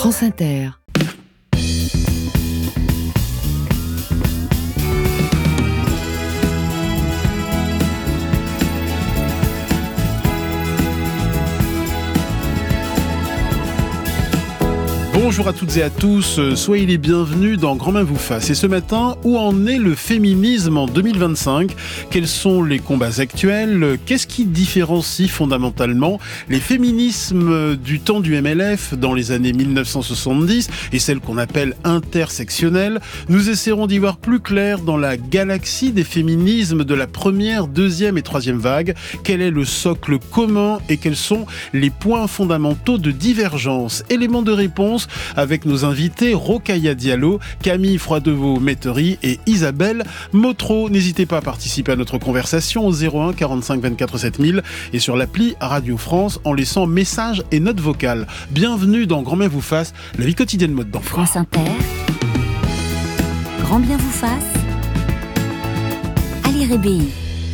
France Inter. Bonjour à toutes et à tous, soyez les bienvenus dans Grand Main vous fasse. Et ce matin, où en est le féminisme en 2025 ? Quels sont les combats actuels ? Qu'est-ce qui différencie fondamentalement les féminismes du temps du MLF dans les années 1970 et celles qu'on appelle intersectionnelles ? Nous essaierons d'y voir plus clair dans la galaxie des féminismes de la première, deuxième et troisième vague. Quel est le socle commun et quels sont les points fondamentaux de divergence ? Éléments de réponse avec nos invités Rokhaya Diallo, Camille Froidevaux-Métairie et Isabelle Motro. N'hésitez pas à participer à notre conversation au 01 45 24 7000 et sur l'appli Radio France en laissant messages et notes vocales. Bienvenue dans Grand Bien vous fasse, la vie quotidienne mode d'emploi. France Inter, Grand Bien vous fasse, Ali Rébéi.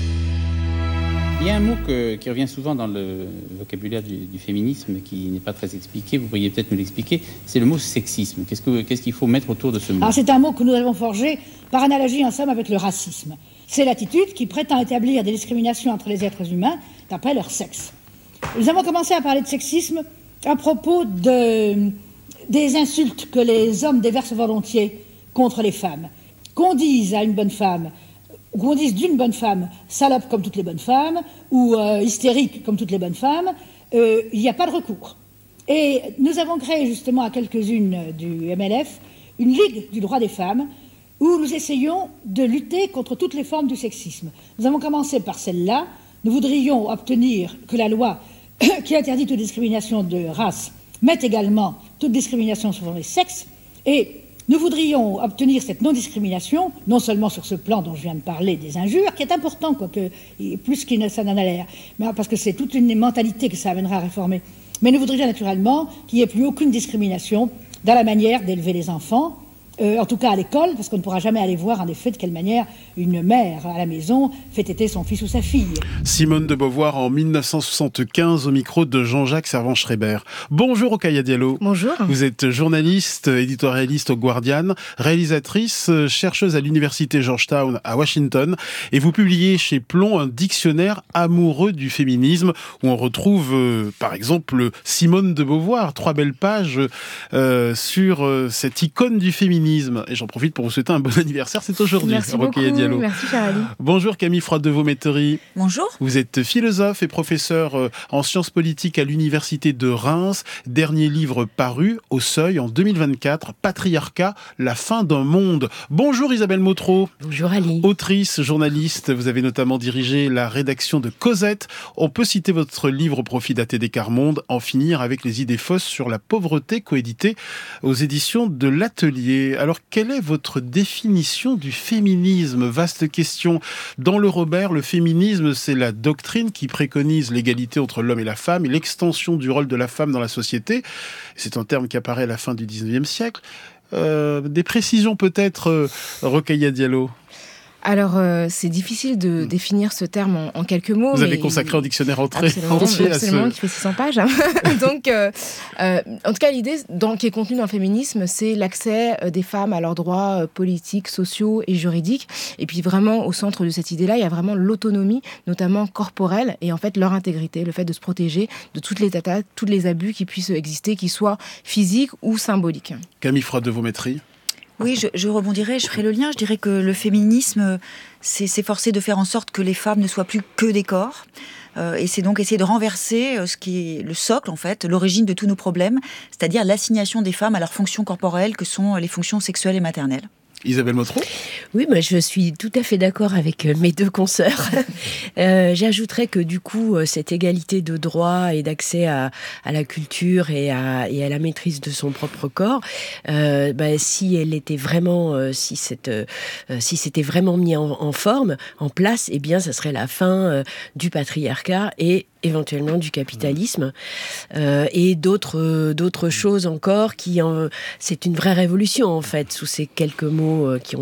Il y a un mot qui revient souvent dans le vocabulaire du féminisme qui n'est pas très expliqué, vous pourriez peut-être nous l'expliquer, c'est le mot sexisme. Qu'est-ce qu'il faut mettre autour de ce mot ? Alors c'est un mot que nous avons forgé par analogie en somme avec le racisme. C'est l'attitude qui prétend établir des discriminations entre les êtres humains d'après leur sexe. Nous avons commencé à parler de sexisme à propos des insultes que les hommes déversent volontiers contre les femmes. Qu'on dise à une bonne femme, qu'on dise d'une bonne femme salope comme toutes les bonnes femmes ou hystérique comme toutes les bonnes femmes, il n'y a pas de recours. Et nous avons créé justement à quelques-unes du MLF une ligue du droit des femmes où nous essayons de lutter contre toutes les formes du sexisme. Nous avons commencé par celle-là. Nous voudrions obtenir que la loi qui interdit toute discrimination de race mette également toute discrimination sur les sexes. Et nous voudrions obtenir cette non-discrimination, non seulement sur ce plan dont je viens de parler, des injures, qui est important, quoique plus qu'il ne ça n'en a l'air, mais parce que c'est toute une mentalité que ça amènera à réformer. Mais nous voudrions naturellement qu'il n'y ait plus aucune discrimination dans la manière d'élever les enfants, en tout cas à l'école, parce qu'on ne pourra jamais aller voir en effet de quelle manière une mère à la maison fait téter son fils ou sa fille. Simone de Beauvoir en 1975 au micro de Jean-Jacques Servan-Schreiber. Bonjour Rokhaya Diallo. Bonjour. Vous êtes journaliste, éditorialiste au Guardian, réalisatrice, chercheuse à l'université Georgetown à Washington et vous publiez chez Plomb un dictionnaire amoureux du féminisme où on retrouve par exemple Simone de Beauvoir, 3 belles pages sur cette icône du féminisme. Et j'en profite pour vous souhaiter un bon anniversaire, c'est aujourd'hui. Merci beaucoup, Diallo. Merci cher Ali. Bonjour Camille Froidevaux-Métairie. Bonjour. Vous êtes philosophe et professeur en sciences politiques à l'université de Reims. Dernier livre paru au Seuil en 2024, Patriarcat, la fin d'un monde. Bonjour Isabelle Motro. Bonjour Ali. Autrice, journaliste, vous avez notamment dirigé la rédaction de Cosette. On peut citer votre livre au profit d'ATD Quart Monde, En finir avec les idées fausses sur la pauvreté, coédité aux éditions de l'Atelier. Alors, quelle est votre définition du féminisme ? Vaste question. Dans le Robert, le féminisme, c'est la doctrine qui préconise l'égalité entre l'homme et la femme et l'extension du rôle de la femme dans la société. C'est un terme qui apparaît à la fin du 19e siècle. Des précisions peut-être, Rokhaya Diallo ? Alors, c'est difficile de définir ce terme en quelques mots. Vous avez consacré un dictionnaire entier à ce... qui fait 600 pages. Donc, en tout cas, l'idée qui est contenue dans le féminisme, c'est l'accès des femmes à leurs droits politiques, sociaux et juridiques. Et puis vraiment, au centre de cette idée-là, il y a vraiment l'autonomie, notamment corporelle, et en fait leur intégrité, le fait de se protéger de toutes les attaques, tous les abus qui puissent exister, qu'ils soient physiques ou symboliques. Camille Froidevaux-Métairie. Oui, je rebondirais, je ferai le lien. Je dirais que le féminisme, c'est s'efforcer de faire en sorte que les femmes ne soient plus que des corps. Et c'est donc essayer de renverser ce qui est le socle, en fait, l'origine de tous nos problèmes, c'est-à-dire l'assignation des femmes à leurs fonctions corporelles, que sont les fonctions sexuelles et maternelles. Isabelle Motro. Oui, je suis tout à fait d'accord avec mes deux consoeurs. J'ajouterais que du coup, cette égalité de droit et d'accès à la culture et à la maîtrise de son propre corps, si elle était vraiment, si c'était vraiment mis en forme, en place, eh bien, ça serait la fin du patriarcat et éventuellement du capitalisme et d'autres choses encore c'est une vraie révolution en fait sous ces quelques mots qui ont l'air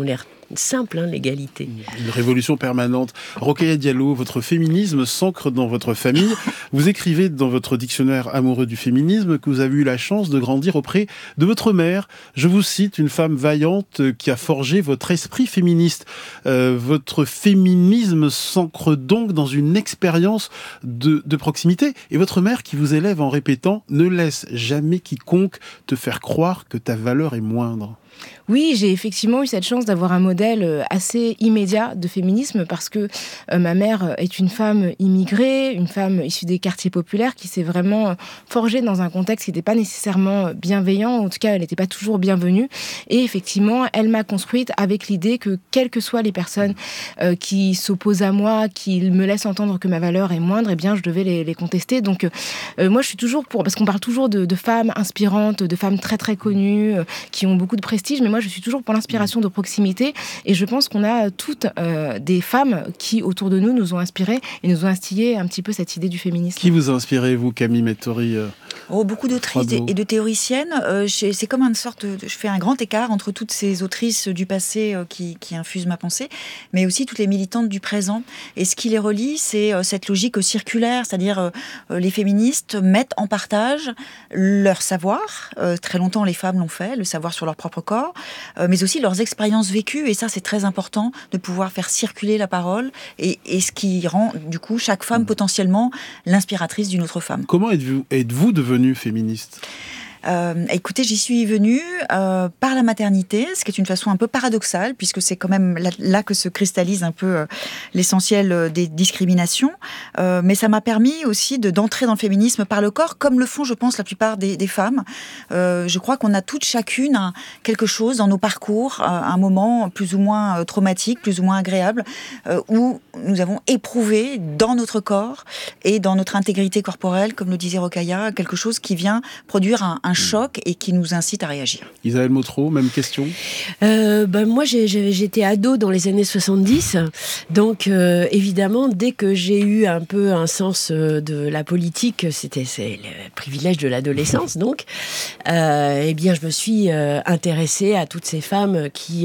simple, l'égalité. Une révolution permanente. Rokhaya Diallo, votre féminisme s'ancre dans votre famille. Vous écrivez dans votre dictionnaire amoureux du féminisme que vous avez eu la chance de grandir auprès de votre mère. Je vous cite, une femme vaillante qui a forgé votre esprit féministe. Votre féminisme s'ancre donc dans une expérience de proximité. Et votre mère qui vous élève en répétant « Ne laisse jamais quiconque te faire croire que ta valeur est moindre ». Oui, j'ai effectivement eu cette chance d'avoir un modèle assez immédiat de féminisme parce que ma mère est une femme immigrée, une femme issue des quartiers populaires qui s'est vraiment forgée dans un contexte qui n'était pas nécessairement bienveillant, en tout cas elle n'était pas toujours bienvenue. Et effectivement, elle m'a construite avec l'idée que quelles que soient les personnes qui s'opposent à moi, qui me laissent entendre que ma valeur est moindre, eh bien je devais les contester. Donc moi je suis toujours pour, parce qu'on parle toujours de femmes inspirantes, de femmes très très connues, qui ont beaucoup de prestige, mais moi je suis toujours pour l'inspiration de proximité et je pense qu'on a toutes des femmes qui autour de nous nous ont inspirées et nous ont instillé un petit peu cette idée du féminisme. Qui vous a inspiré, vous, Camille Mettori? Beaucoup d'autrices et de théoriciennes. C'est comme une sorte je fais un grand écart entre toutes ces autrices du passé qui infusent ma pensée, mais aussi toutes les militantes du présent. Et ce qui les relie, c'est cette logique circulaire, c'est-à-dire les féministes mettent en partage leur savoir. Très longtemps, les femmes l'ont fait, le savoir sur leur propre corps, mais aussi leurs expériences vécues. Et ça, c'est très important de pouvoir faire circuler la parole et ce qui rend, du coup, chaque femme potentiellement l'inspiratrice d'une autre femme. Comment êtes-vous devenue féministe ? Écoutez, j'y suis venue par la maternité, ce qui est une façon un peu paradoxale, puisque c'est quand même là que se cristallise un peu l'essentiel des discriminations. Mais ça m'a permis aussi d'entrer dans le féminisme par le corps, comme le font, je pense, la plupart des femmes. Je crois qu'on a toutes chacune quelque chose dans nos parcours, un moment plus ou moins traumatique, plus ou moins agréable, où nous avons éprouvé dans notre corps et dans notre intégrité corporelle, comme le disait Rokhaya, quelque chose qui vient produire un choc et qui nous incite à réagir. Isabelle Motro, même question. Moi, j'étais ado dans les années 70, donc évidemment, dès que j'ai eu un peu un sens de la politique, c'est le privilège de l'adolescence, donc, eh bien, je me suis intéressée à toutes ces femmes qui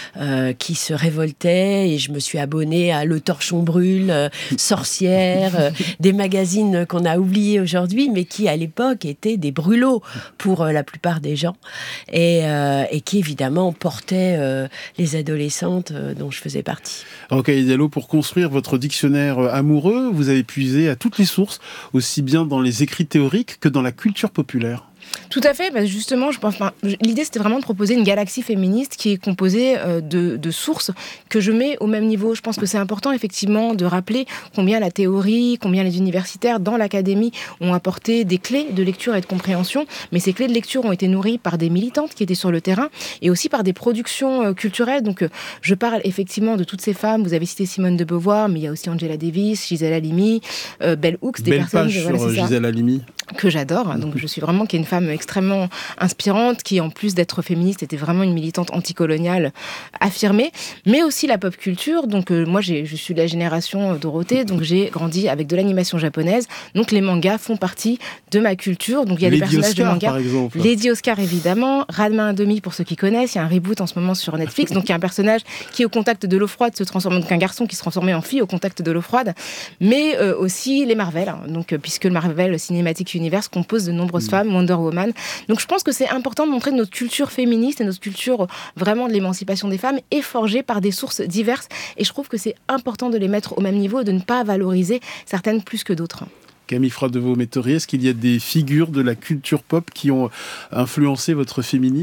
se révoltaient et je me suis abonnée à Le Torchon Brûle, Sorcière, des magazines qu'on a oubliés aujourd'hui, mais qui, à l'époque, étaient des brûlots pour la plupart des gens et qui évidemment portait les adolescentes dont je faisais partie. Rokhaya Diallo, pour construire votre dictionnaire amoureux, vous avez puisé à toutes les sources, aussi bien dans les écrits théoriques que dans la culture populaire. Tout à fait, justement, je pense. L'idée, c'était vraiment de proposer une galaxie féministe qui est composée de sources que je mets au même niveau. Je pense que c'est important, effectivement, de rappeler combien la théorie, combien les universitaires dans l'académie ont apporté des clés de lecture et de compréhension. Mais ces clés de lecture ont été nourries par des militantes qui étaient sur le terrain et aussi par des productions culturelles. Donc, je parle effectivement de toutes ces femmes. Vous avez cité Simone de Beauvoir, mais il y a aussi Angela Davis, Gisèle Halimi, Bell Hooks, des personnes. Belle page sur Gisèle Halimi. Que j'adore. Donc, je suis vraiment une femme extrêmement inspirante, qui en plus d'être féministe était vraiment une militante anticoloniale affirmée, mais aussi la pop culture. Donc moi je suis de la génération Dorothée, donc j'ai grandi avec de l'animation japonaise, donc les mangas font partie de ma culture. Donc il y a des personnages Oscar, de mangas, par exemple. Lady Oscar évidemment, Ranma 1,5 pour ceux qui connaissent, il y a un reboot en ce moment sur Netflix, donc il y a un personnage qui au contact de l'eau froide se transforme, donc un garçon qui se transformait en fille au contact de l'eau froide, mais aussi les Marvel, donc puisque le Marvel Cinematic Universe compose de nombreuses femmes, Wonder Woman. Donc je pense que c'est important de montrer que notre culture féministe et notre culture vraiment de l'émancipation des femmes est forgée par des sources diverses et je trouve que c'est important de les mettre au même niveau et de ne pas valoriser certaines plus que d'autres. Camille Froidevaux-Mettori, est-ce qu'il y a des figures de la culture pop qui ont influencé votre féminisme ?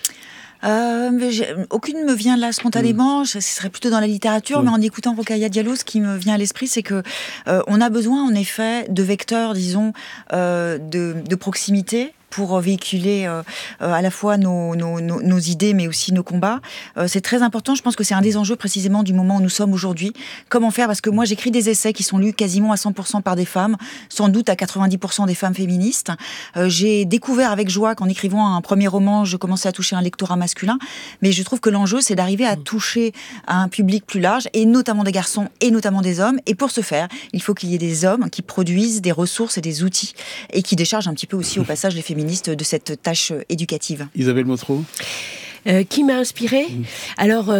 Aucune me vient là spontanément. Ce serait plutôt dans la littérature, mais en écoutant Rokhaya Diallo, ce qui me vient à l'esprit, c'est que on a besoin en effet de vecteurs, disons, de proximité pour véhiculer à la fois nos idées, mais aussi nos combats. C'est très important. Je pense que c'est un des enjeux précisément du moment où nous sommes aujourd'hui. Comment faire ? Parce que moi, j'écris des essais qui sont lus quasiment à 100% par des femmes, sans doute à 90% des femmes féministes. J'ai découvert avec joie qu'en écrivant un premier roman, je commençais à toucher un lectorat masculin. Mais je trouve que l'enjeu, c'est d'arriver à toucher à un public plus large, et notamment des garçons, et notamment des hommes. Et pour ce faire, il faut qu'il y ait des hommes qui produisent des ressources et des outils, et qui déchargent un petit peu aussi au passage les féministes de cette tâche éducative. Isabelle Motro. Qui m'a inspirée ? Alors,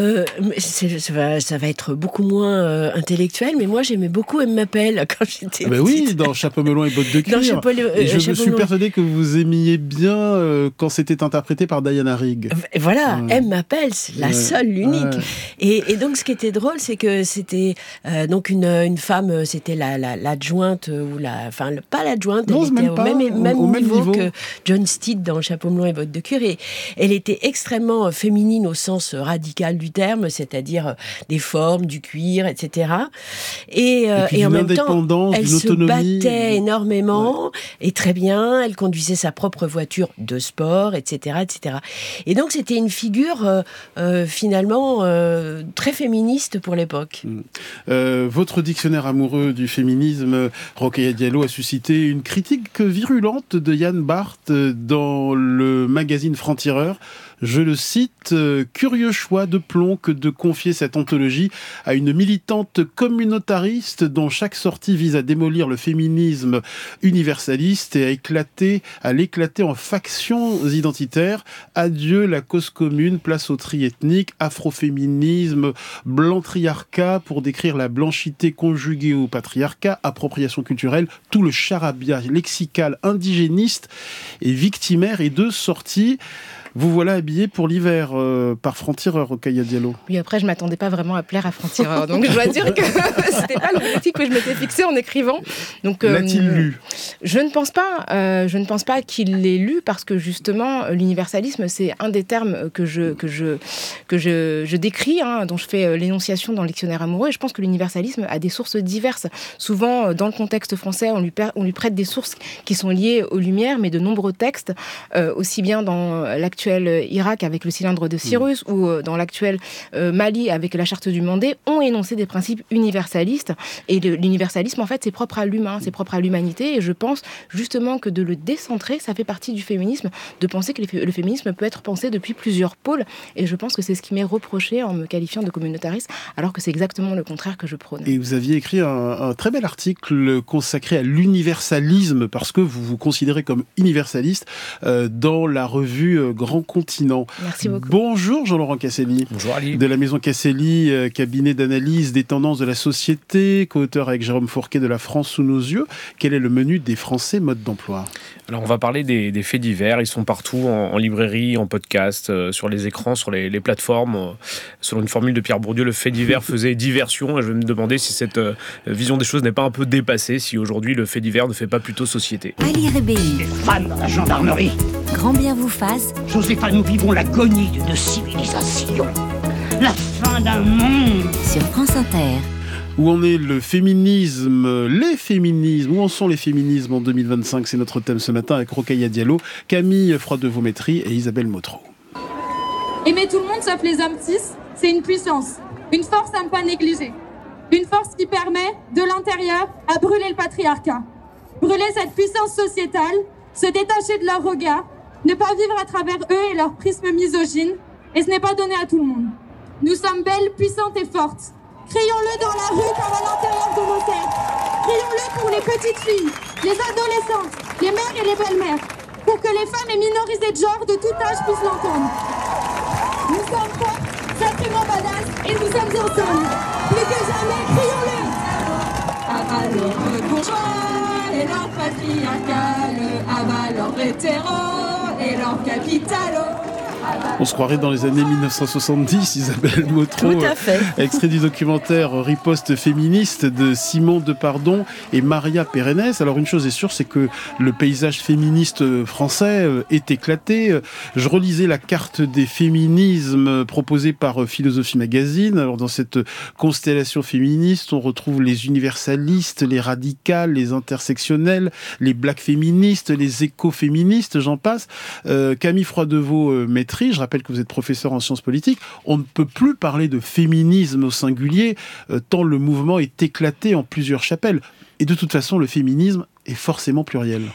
ça va être beaucoup moins intellectuel, mais moi j'aimais beaucoup Elle m'appelle quand j'étais petite. Oui, dans Chapeau melon et bottes de cuir. Et je me suis persuadée que vous aimiez bien quand c'était interprété par Diana Rigg. Voilà, Elle m'appelle, c'est la seule, l'unique. Et donc ce qui était drôle, c'est que c'était donc une femme, c'était l'adjointe, pas l'adjointe, elle était au même niveau que John Steed dans Chapeau melon et bottes de cuir. Et elle était extrêmement féminine au sens radical du terme, c'est-à-dire des formes, du cuir, etc. Et en même temps, elle se battait énormément et très bien. Elle conduisait sa propre voiture de sport, etc., etc. Et donc c'était une figure finalement très féministe pour l'époque. Votre dictionnaire amoureux du féminisme, Rokhaya Diallo, a suscité une critique virulente de Yann Barth dans le magazine Franc-Tireur. Je le cite, « Curieux choix de plomb que de confier cette anthologie à une militante communautariste dont chaque sortie vise à démolir le féminisme universaliste et à l'éclater en factions identitaires. Adieu la cause commune, place au tri ethnique, afroféminisme, blanc-triarcat pour décrire la blanchité conjuguée au patriarcat, appropriation culturelle, tout le charabia lexical indigéniste et victimaire et de sortie. » Vous voilà habillé pour l'hiver par Franc-Tireur, Rokhaya Diallo. Oui, après, je ne m'attendais pas vraiment à plaire à Franc-Tireur. Donc, je dois dire que ce n'était pas l'objectif que je m'étais fixé en écrivant. Donc, l'a-t-il lu ? Je ne pense pas qu'il l'ait lu parce que, justement, l'universalisme, c'est un des termes que je décris, dont je fais l'énonciation dans le dictionnaire amoureux. Et je pense que l'universalisme a des sources diverses. Souvent, dans le contexte français, on lui prête des sources qui sont liées aux Lumières, mais de nombreux textes, aussi bien dans l'actuel Irak avec le cylindre de Cyrus ou dans l'actuel Mali avec la charte du Mandé, ont énoncé des principes universalistes. Et l'universalisme, en fait, c'est propre à l'humain, c'est propre à l'humanité. Et je pense justement que de le décentrer, ça fait partie du féminisme, de penser que le féminisme peut être pensé depuis plusieurs pôles. Et je pense que c'est ce qui m'est reproché en me qualifiant de communautariste, alors que c'est exactement le contraire que je prône. Et vous aviez écrit un très bel article consacré à l'universalisme, parce que vous vous considérez comme universaliste dans la revue Grand Continent. Merci beaucoup. Bonjour Jean-Laurent Casselli. Bonjour Ali. De la maison Casselli, cabinet d'analyse des tendances de la société, co-auteur avec Jérôme Fourquet de La France sous nos yeux. Quel est le menu des Français mode d'emploi ? Alors on va parler des faits divers. Ils sont partout, en librairie, en podcast, sur les écrans, sur les plateformes. Selon une formule de Pierre Bourdieu, le fait divers faisait diversion. Et je vais me demander si cette vision des choses n'est pas un peu dépassée, si aujourd'hui le fait divers ne fait pas plutôt société. Ali Rebelli. Les femmes dans la gendarmerie. Grand bien vous fasse. Josépha, nous vivons l'agonie d'une civilisation. La fin d'un monde. Sur France Inter. Où en est le féminisme, les féminismes, où en sont les féminismes en 2025 ? C'est notre thème ce matin avec Rokhaya Diallo, Camille Froidevaux-Métry et Isabelle Motro. Aimer tout le monde sauf les hommes cis, c'est une puissance, une force à ne pas négliger. Une force qui permet, de l'intérieur, à brûler le patriarcat. Brûler cette puissance sociétale, se détacher de leur regard, ne pas vivre à travers eux et leur prisme misogyne, et ce n'est pas donné à tout le monde. Nous sommes belles, puissantes et fortes. Crions-le dans la rue comme à l'intérieur de nos têtes. Crions-le pour les petites filles, les adolescentes, les mères et les belles-mères, pour que les femmes et minorisées de genre de tout âge puissent l'entendre. Nous sommes fortes, sacrément badass, et nous sommes ensemble. Plus que jamais, crions-le. Alors bourgeois et leur patriarcal, abat leur hétéro et leur capitalo. On se croirait dans les années 1970, Isabelle Motro. Tout à fait. Extrait du documentaire Riposte féministe de Simon Depardon et Maria Pérennes. Alors une chose est sûre, c'est que le paysage féministe français est éclaté. Je relisais la carte des féminismes proposée par Philosophie Magazine. Alors dans cette constellation féministe, on retrouve les universalistes, les radicales, les intersectionnelles, les black féministes, les écoféministes, j'en passe. Camille Froidevaux-Métry, je rappelle que vous êtes professeur en sciences politiques, on ne peut plus parler de féminisme au singulier, tant le mouvement est éclaté en plusieurs chapelles. Et de toute façon, le féminisme est forcément pluriel.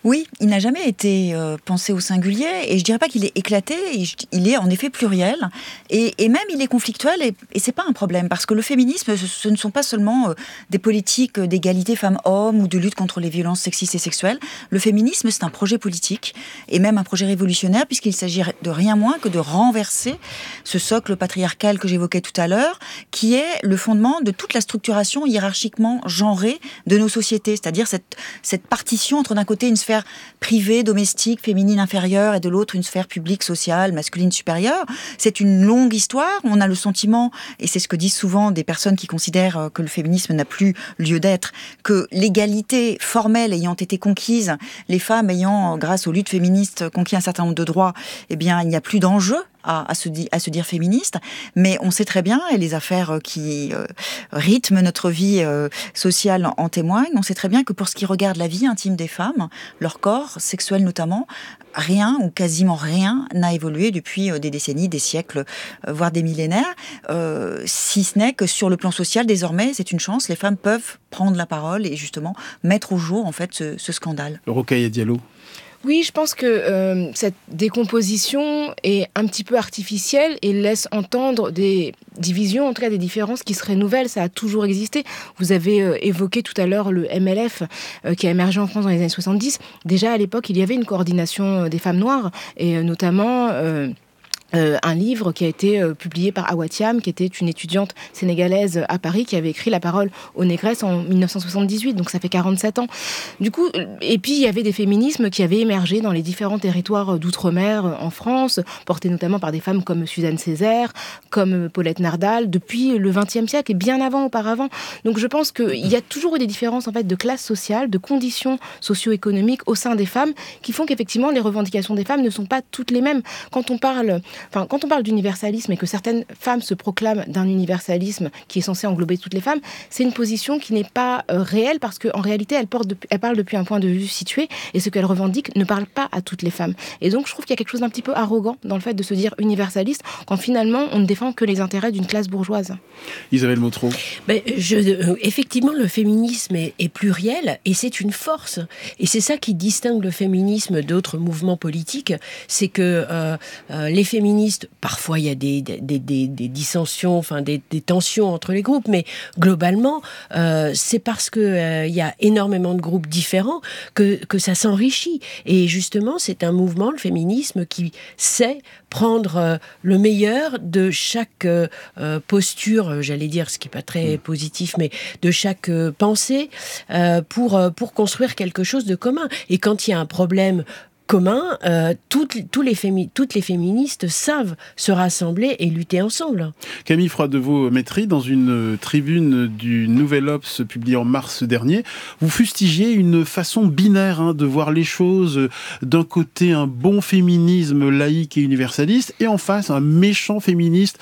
Oui, il n'a jamais été pensé au singulier, et je dirais pas qu'il est éclaté, il est en effet pluriel, et même il est conflictuel, et c'est pas un problème, parce que le féminisme, ce ne sont pas seulement des politiques d'égalité femmes-hommes ou de lutte contre les violences sexistes et sexuelles. Le féminisme, c'est un projet politique, et même un projet révolutionnaire, puisqu'il s'agit de rien moins que de renverser ce socle patriarcal que j'évoquais tout à l'heure, qui est le fondement de toute la structuration hiérarchiquement genrée de nos sociétés, c'est-à-dire cette partition entre d'un côté une sphère privée, domestique, féminine inférieure, et de l'autre une sphère publique, sociale, masculine supérieure. C'est une longue histoire. On a le sentiment, et c'est ce que disent souvent des personnes qui considèrent que le féminisme n'a plus lieu d'être, que l'égalité formelle ayant été conquise, les femmes ayant, grâce aux luttes féministes, conquis un certain nombre de droits, eh bien, il n'y a plus d'enjeu à se dire féministe, mais on sait très bien, et les affaires qui rythment notre vie sociale en témoignent, on sait très bien que pour ce qui regarde la vie intime des femmes, leur corps, sexuel notamment, rien ou quasiment rien n'a évolué depuis des décennies, des siècles, voire des millénaires, si ce n'est que sur le plan social, désormais, c'est une chance, les femmes peuvent prendre la parole et justement mettre au jour en fait ce scandale. Rokhaya Diallo. Oui, je pense que cette décomposition est un petit peu artificielle et laisse entendre des divisions, en tout cas des différences qui seraient nouvelles. Ça a toujours existé. Vous avez évoqué tout à l'heure le MLF qui a émergé en France dans les années 70. Déjà à l'époque, il y avait une coordination des femmes noires et notamment... un livre qui a été publié par Awa Thiam, qui était une étudiante sénégalaise à Paris, qui avait écrit La parole aux négresses en 1978, donc ça fait 47 ans. Du coup, et puis il y avait des féminismes qui avaient émergé dans les différents territoires d'outre-mer en France, portés notamment par des femmes comme Suzanne Césaire, comme Paulette Nardal, depuis le XXe siècle et bien avant, auparavant. Donc je pense qu'il y a toujours eu des différences en fait de classe sociale, de conditions socio-économiques au sein des femmes, qui font qu'effectivement les revendications des femmes ne sont pas toutes les mêmes. Quand on parle d'universalisme et que certaines femmes se proclament d'un universalisme qui est censé englober toutes les femmes, c'est une position qui n'est pas réelle parce qu'en réalité, elle parle depuis un point de vue situé et ce qu'elle revendique ne parle pas à toutes les femmes. Et donc, je trouve qu'il y a quelque chose d'un petit peu arrogant dans le fait de se dire universaliste quand finalement, on ne défend que les intérêts d'une classe bourgeoise. Isabelle Motro. Effectivement, le féminisme est pluriel et c'est une force. Et c'est ça qui distingue le féminisme d'autres mouvements politiques, c'est que les féministes, parfois il y a des dissensions, enfin des tensions entre les groupes, mais globalement, c'est parce que il y a énormément de groupes différents que ça s'enrichit. Et justement, c'est un mouvement, le féminisme, qui sait prendre le meilleur de chaque posture, j'allais dire, ce qui n'est pas très positif, mais de chaque pensée pour construire quelque chose de commun. Et quand il y a un problème commun, toutes les féministes savent se rassembler et lutter ensemble. Camille Froidevaux-Métry, dans une tribune du Nouvel Obs publiée en mars dernier, vous fustigiez une façon binaire de voir les choses. D'un côté, un bon féminisme laïque et universaliste, et en face, un méchant féministe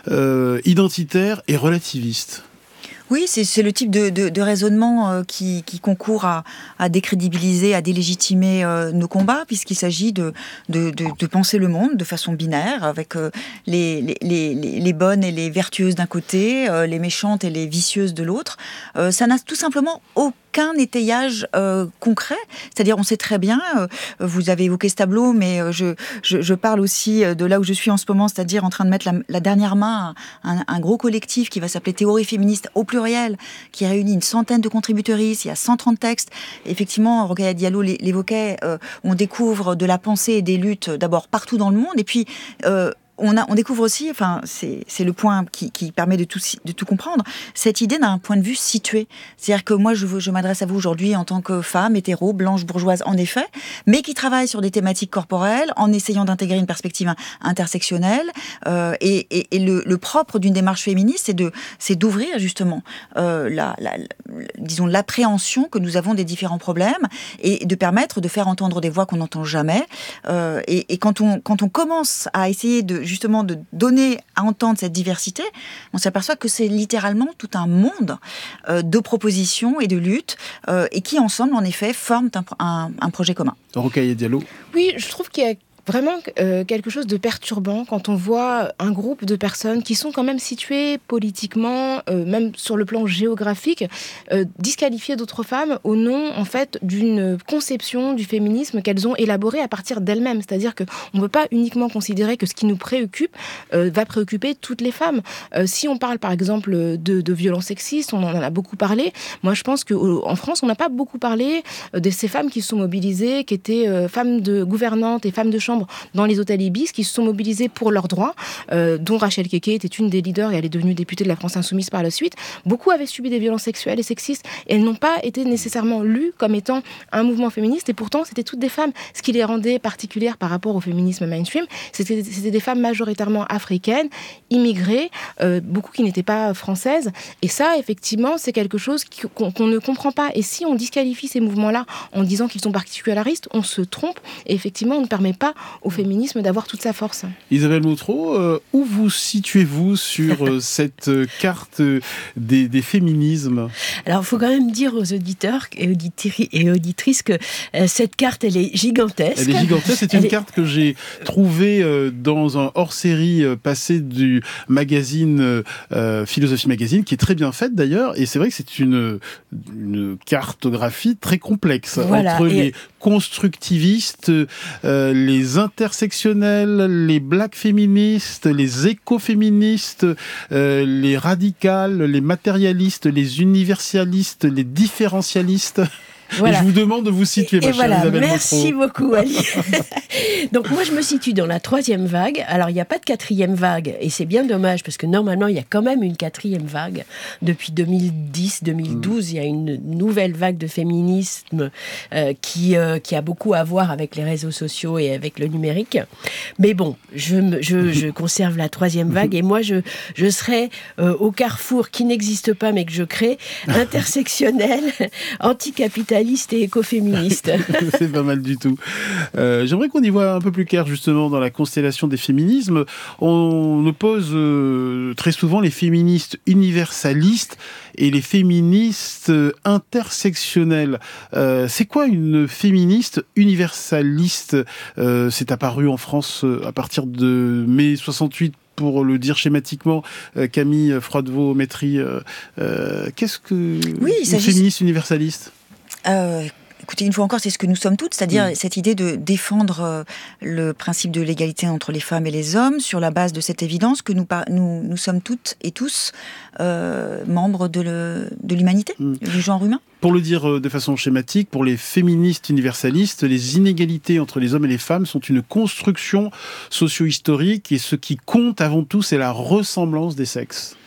identitaire et relativiste. Oui, c'est le type de raisonnement qui concourt à décrédibiliser, à délégitimer nos combats, puisqu'il s'agit de penser le monde de façon binaire, avec les bonnes et les vertueuses d'un côté, les méchantes et les vicieuses de l'autre. Ça n'a tout simplement aucun étayage concret. C'est-à-dire, on sait très bien, vous avez évoqué ce tableau, mais je parle aussi de là où je suis en ce moment, c'est-à-dire en train de mettre la dernière main à un gros collectif qui va s'appeler Théorie féministe au pluriel, qui réunit une centaine de contributrices, il y a 130 textes. Effectivement, Rokhaya Diallo l'évoquait, on découvre de la pensée et des luttes d'abord partout dans le monde, et puis on découvre aussi, enfin, c'est le point qui permet de tout comprendre, cette idée d'un point de vue situé. C'est-à-dire que moi, je m'adresse à vous aujourd'hui en tant que femme, hétéro, blanche, bourgeoise, en effet, mais qui travaille sur des thématiques corporelles, en essayant d'intégrer une perspective intersectionnelle. Et le propre d'une démarche féministe, c'est d'ouvrir justement disons l'appréhension que nous avons des différents problèmes et de permettre de faire entendre des voix qu'on n'entend jamais. Et quand on commence à essayer justement de donner à entendre cette diversité, on s'aperçoit que c'est littéralement tout un monde de propositions et de luttes et qui ensemble en effet forment un projet commun. Rokhaya Diallo. Oui, je trouve qu'il y a vraiment quelque chose de perturbant quand on voit un groupe de personnes qui sont quand même situées politiquement, même sur le plan géographique, disqualifier d'autres femmes au nom, en fait, d'une conception du féminisme qu'elles ont élaborée à partir d'elles-mêmes. C'est-à-dire qu'on ne peut pas uniquement considérer que ce qui nous préoccupe va préoccuper toutes les femmes. Si on parle, par exemple, de violences sexistes, on en a beaucoup parlé. Moi, je pense qu'en France, on n'a pas beaucoup parlé de ces femmes qui se sont mobilisées, qui étaient femmes de gouvernantes et femmes de chambre dans les hôtels Ibis, qui se sont mobilisées pour leurs droits, dont Rachel Keke était une des leaders et elle est devenue députée de la France Insoumise par la suite. Beaucoup avaient subi des violences sexuelles et sexistes et elles n'ont pas été nécessairement lues comme étant un mouvement féministe et pourtant c'était toutes des femmes. Ce qui les rendait particulières par rapport au féminisme mainstream, c'était des femmes majoritairement africaines, immigrées, beaucoup qui n'étaient pas françaises et ça effectivement c'est quelque chose qu'on ne comprend pas et si on disqualifie ces mouvements-là en disant qu'ils sont particularistes, on se trompe et effectivement on ne permet pas au féminisme d'avoir toute sa force. Isabelle Mautreau, où vous situez-vous sur cette carte des féminismes ? Alors, il faut quand même dire aux auditeurs et auditrices que cette carte, elle est gigantesque. Elle est gigantesque. C'est une carte que j'ai trouvée dans un hors-série passé du magazine Philosophie Magazine, qui est très bien faite d'ailleurs. Et c'est vrai que c'est une cartographie très complexe entre les constructivistes, les intersectionnels, les black féministes, les écoféministes, les radicales, les matérialistes, les universalistes, les différentialistes. Voilà. Et je vous demande de vous situer, ma chère Isabelle Mautreau. Merci beaucoup, Ali. Donc moi, je me situe dans la 3e vague. Alors, il n'y a pas de 4e vague, et c'est bien dommage, parce que normalement, il y a quand même une 4e vague. Depuis 2010-2012, il y a une nouvelle vague de féminisme qui a beaucoup à voir avec les réseaux sociaux et avec le numérique. Mais bon, je conserve la 3e vague, et moi, je serai au carrefour qui n'existe pas, mais que je crée, intersectionnel, anticapitaliste et écoféministe. C'est pas mal du tout. J'aimerais qu'on y voit un peu plus clair justement dans la constellation des féminismes. On oppose très souvent les féministes universalistes et les féministes intersectionnelles. C'est quoi une féministe universaliste ? C'est apparu en France à partir de mai 68. Pour le dire schématiquement, Camille Froidevaux-Métry, qu'est-ce que une féministe universaliste ? Écoutez, une fois encore, c'est ce que nous sommes toutes, c'est-à-dire cette idée de défendre le principe de l'égalité entre les femmes et les hommes sur la base de cette évidence que nous sommes toutes et tous membres de l'humanité, du genre humain. Pour le dire de façon schématique, pour les féministes universalistes, les inégalités entre les hommes et les femmes sont une construction socio-historique et ce qui compte avant tout, c'est la ressemblance des sexes.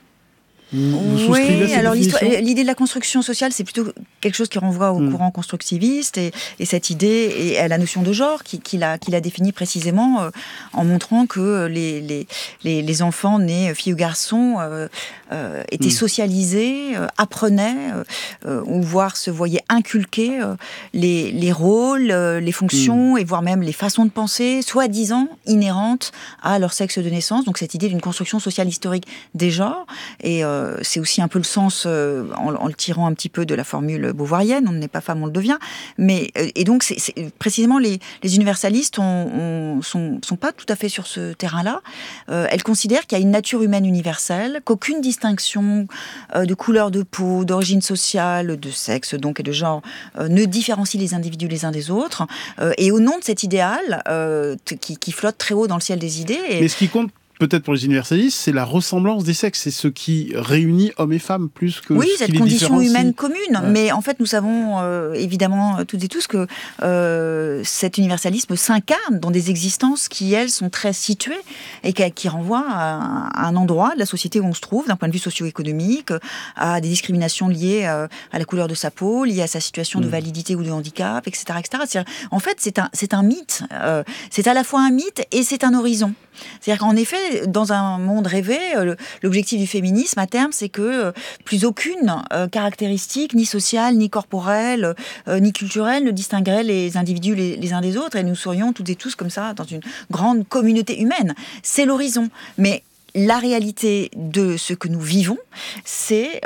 Oui, alors l'idée de la construction sociale, c'est plutôt quelque chose qui renvoie au courant constructiviste et cette idée et à la notion de genre qu'il a définie précisément en montrant que les enfants nés filles ou garçons étaient socialisés, apprenaient ou voire se voyaient inculquer les rôles, les fonctions et voire même les façons de penser, soi-disant inhérentes à leur sexe de naissance. Donc cette idée d'une construction sociale historique des genres et c'est aussi un peu le sens, en le tirant un petit peu de la formule beauvoirienne, on n'est pas femme, on le devient. Mais, et donc, c'est précisément, les universalistes sont pas tout à fait sur ce terrain-là. Elles considèrent qu'il y a une nature humaine universelle, qu'aucune distinction de couleur de peau, d'origine sociale, de sexe donc et de genre ne différencie les individus les uns des autres. Et au nom de cet idéal qui flotte très haut dans le ciel des idées... Mais ce qui compte peut-être pour les universalistes, c'est la ressemblance des sexes. C'est ce qui réunit hommes et femmes plus que oui, ce qui cette condition humaine commune. Ouais. Mais en fait, nous savons évidemment toutes et tous que cet universalisme s'incarne dans des existences qui, elles, sont très situées et qui renvoient à un endroit de la société où on se trouve, d'un point de vue socio-économique, à des discriminations liées à la couleur de sa peau, liées à sa situation de validité ou de handicap, etc. etc. En fait, c'est un mythe. C'est à la fois un mythe et c'est un horizon. C'est-à-dire qu'en effet, dans un monde rêvé, l'objectif du féminisme, à terme, c'est que plus aucune caractéristique, ni sociale, ni corporelle, ni culturelle, ne distinguerait les individus les uns des autres, et nous serions toutes et tous comme ça, dans une grande communauté humaine. C'est l'horizon. Mais la réalité de ce que nous vivons, c'est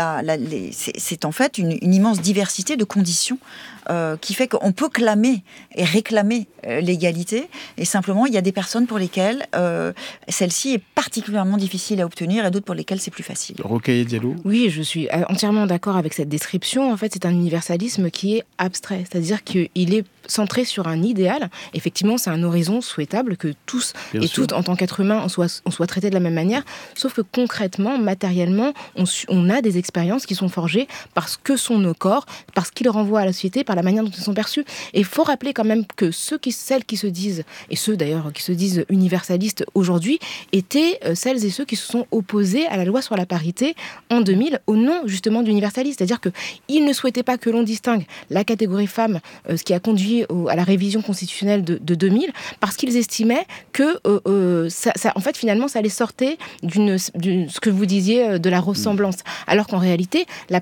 c'est en fait une immense diversité de conditions qui fait qu'on peut clamer et réclamer l'égalité, et simplement il y a des personnes pour lesquelles celle-ci est particulièrement difficile à obtenir et d'autres pour lesquelles c'est plus facile. Rokhaya Diallo. Oui, je suis entièrement d'accord avec cette description. En fait, c'est un universalisme qui est abstrait, c'est-à-dire qu'il est centré sur un idéal. Effectivement, c'est un horizon souhaitable que tous Bien et sûr. Toutes, en tant qu'êtres humains, on soit traités de la même manière, sauf que concrètement, matériellement, on a des expériences qui sont forgées parce que sont nos corps, parce qu'ils renvoient à la société, par la manière dont ils sont perçus. Et il faut rappeler quand même que celles qui se disent, et ceux d'ailleurs qui se disent universalistes aujourd'hui, étaient celles et ceux qui se sont opposés à la loi sur la parité en 2000 au nom justement d'universalisme. C'est-à-dire qu'ils ne souhaitaient pas que l'on distingue la catégorie femme, ce qui a conduit à la révision constitutionnelle de 2000, parce qu'ils estimaient que en fait finalement ça les sortait ce que vous disiez de la ressemblance. Alors qu'en réalité, la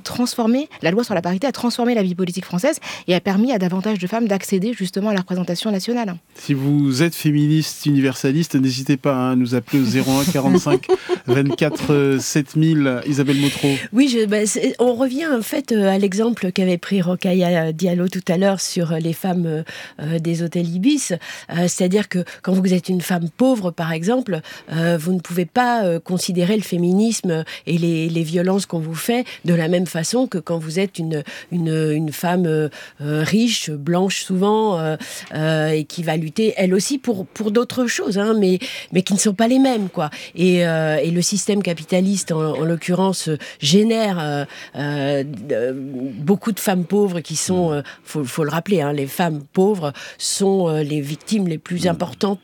loi sur la parité a transformé la vie politique française et a permis à davantage de femmes d'accéder justement à la représentation nationale. Si vous êtes féministe universaliste, n'hésitez pas à nous appeler au 01 45 24 7000. Isabelle Motro. Oui, on revient en fait à l'exemple qu'avait pris Rokhaya Diallo tout à l'heure sur les femmes des hôtels Ibis. C'est-à-dire que quand vous êtes une femme pauvre, par exemple, vous ne pouvez pas considérer le féminisme et les violences qu'on vous fait de la même façon que quand vous êtes une femme riche, blanche souvent, et qui va lutter elle aussi pour d'autres choses, hein, mais qui ne sont pas les mêmes, quoi. Et le système capitaliste, en l'occurrence, génère beaucoup de femmes pauvres qui sont, faut le rappeler, hein, les femmes pauvres sont les victimes les plus importantes